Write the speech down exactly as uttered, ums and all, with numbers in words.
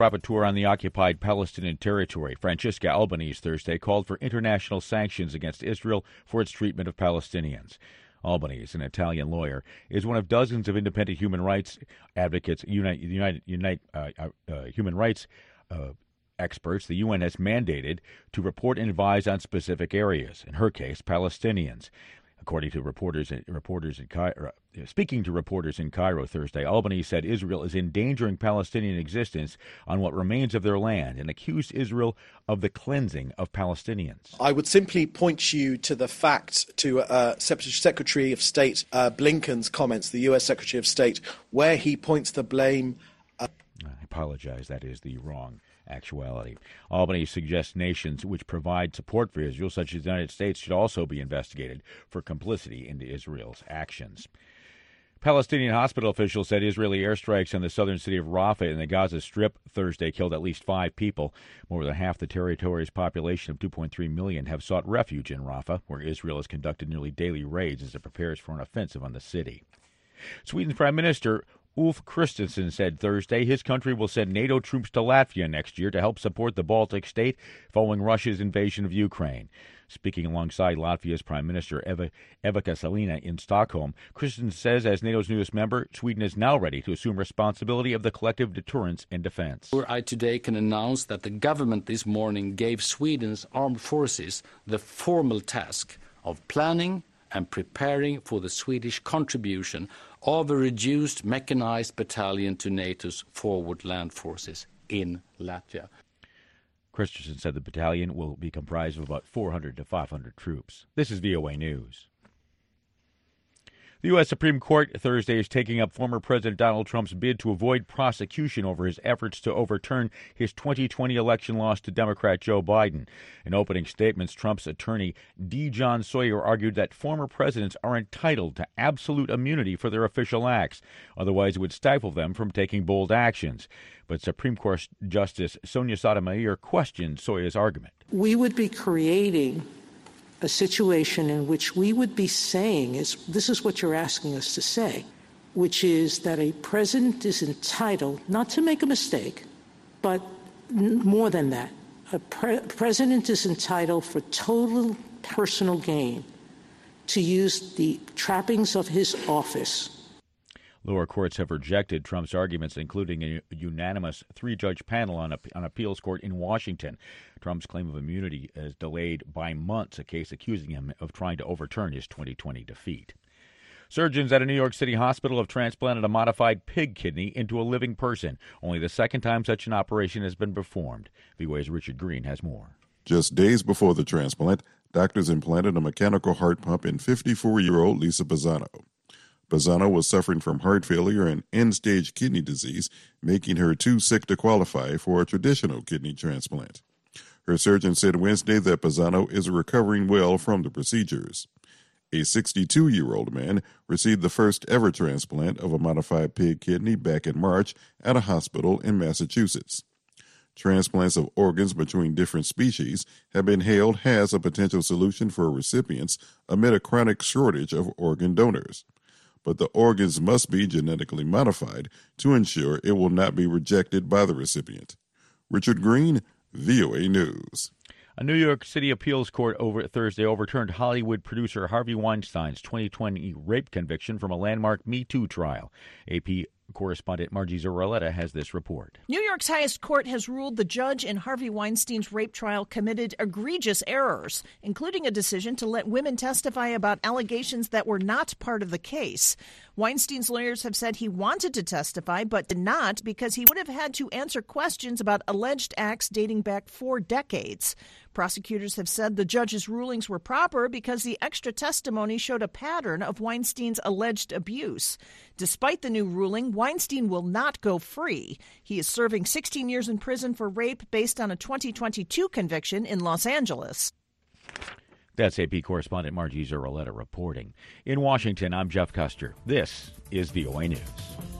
Rapporteur on the occupied Palestinian territory, Francesca Albanese, Thursday called for international sanctions against Israel for its treatment of Palestinians. Albanese, an Italian lawyer, is one of dozens of independent human rights advocates, Unite, United, Unite uh, uh, human rights uh, experts the U N has mandated to report and advise on specific areas, in her case, Palestinians. According to reporters, reporters in Cairo, speaking to reporters in Cairo Thursday, Albanese said Israel is endangering Palestinian existence on what remains of their land and accused Israel of the cleansing of Palestinians. I would simply point you to the fact, to uh, Secretary of State uh, Blinken's comments, the U S Secretary of State, where he points the blame. Uh, I apologize, that is the wrong actuality. Albany suggests nations which provide support for Israel, such as the United States, should also be investigated for complicity in Israel's actions. Palestinian hospital officials said Israeli airstrikes on the southern city of Rafah in the Gaza Strip Thursday killed at least five people. More than half the territory's population of two point three million have sought refuge in Rafah, where Israel has conducted nearly daily raids as it prepares for an offensive on the city. Sweden's Prime Minister Ulf Kristersson said Thursday his country will send NATO troops to Latvia next year to help support the Baltic state following Russia's invasion of Ukraine. Speaking alongside Latvia's Prime Minister Eva, Eva Kasalina in Stockholm, Kristersson says as NATO's newest member, Sweden is now ready to assume responsibility of the collective deterrence and defense. I today can announce that the government this morning gave Sweden's armed forces the formal task of planning and preparing for the Swedish contribution of a reduced mechanized battalion to NATO's forward land forces in Latvia. Kristersson said the battalion will be comprised of about four hundred to five hundred troops. This is V O A News. The U S Supreme Court Thursday is taking up former President Donald Trump's bid to avoid prosecution over his efforts to overturn his twenty twenty election loss to Democrat Joe Biden. In opening statements, Trump's attorney D. John Sawyer argued that former presidents are entitled to absolute immunity for their official acts. Otherwise, it would stifle them from taking bold actions. But Supreme Court Justice Sonia Sotomayor questioned Sawyer's argument. We would be creating a situation in which we would be saying, is this is what you're asking us to say, which is that a president is entitled not to make a mistake, but n- more than that. A pre- president is entitled for total personal gain to use the trappings of his office. Lower courts have rejected Trump's arguments, including a unanimous three-judge panel on an appeals court in Washington. Trump's claim of immunity is delayed by months, a case accusing him of trying to overturn his twenty twenty defeat. Surgeons at a New York City hospital have transplanted a modified pig kidney into a living person, only the second time such an operation has been performed. V O A's Richard Green has more. Just days before the transplant, doctors implanted a mechanical heart pump in fifty-four-year-old Lisa Bazzano. Bazzano was suffering from heart failure and end-stage kidney disease, making her too sick to qualify for a traditional kidney transplant. Her surgeon said Wednesday that Bazzano is recovering well from the procedures. A sixty-two-year-old man received the first-ever transplant of a modified pig kidney back in March at a hospital in Massachusetts. Transplants of organs between different species have been hailed as a potential solution for recipients amid a chronic shortage of organ donors. But the organs must be genetically modified to ensure it will not be rejected by the recipient. Richard Green, V O A News. A New York City appeals court over Thursday overturned Hollywood producer Harvey Weinstein's twenty twenty rape conviction from a landmark Me Too trial. A P correspondent Margie Zarraletta has this report. New York's highest court has ruled the judge in Harvey Weinstein's rape trial committed egregious errors, including a decision to let women testify about allegations that were not part of the case. Weinstein's lawyers have said he wanted to testify but did not because he would have had to answer questions about alleged acts dating back four decades. Prosecutors have said the judge's rulings were proper because the extra testimony showed a pattern of Weinstein's alleged abuse. Despite the new ruling, Weinstein will not go free. He is serving sixteen years in prison for rape based on a twenty twenty-two conviction in Los Angeles. That's A P correspondent Margie Zarraletta reporting. In Washington, I'm Jeff Custer. This is V O A News.